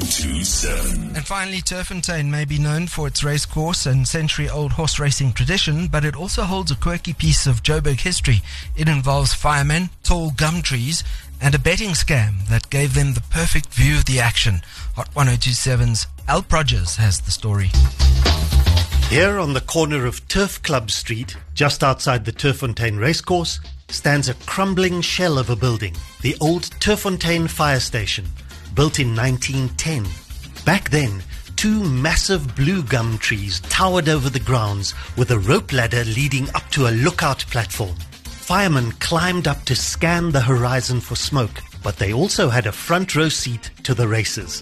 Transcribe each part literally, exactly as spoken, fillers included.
two seven. And finally, Turffontein may be known for its racecourse and century-old horse racing tradition, but it also holds a quirky piece of Joburg history. It involves firemen, tall gum trees, and a betting scam that gave them the perfect view of the action. Hot ten twenty-seven's Al Prodgers has the story. Here on the corner of Turf Club Street, just outside the Turffontein racecourse, stands a crumbling shell of a building, the old Turffontein Fire Station, built in nineteen ten. Back then, two massive blue gum trees towered over the grounds with a rope ladder leading up to a lookout platform. Firemen climbed up to scan the horizon for smoke, but they also had a front row seat to the races.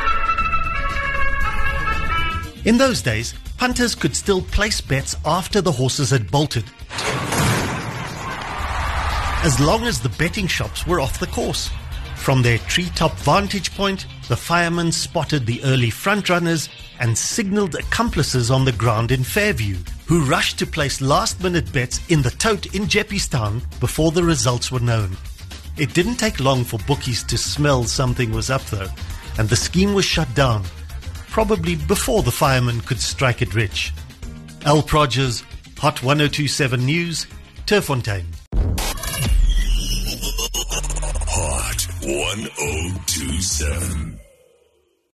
In those days, punters could still place bets after the horses had bolted, as long as the betting shops were off the course. From their treetop vantage point, the firemen spotted the early frontrunners and signalled accomplices on the ground in Fairview, who rushed to place last-minute bets in the tote in Jeppystown before the results were known. It didn't take long for bookies to smell something was up, though, and the scheme was shut down, probably before the firemen could strike it rich. Al Prodgers, Hot ten twenty-seven News, Turffontein. Hot ten twenty-seven.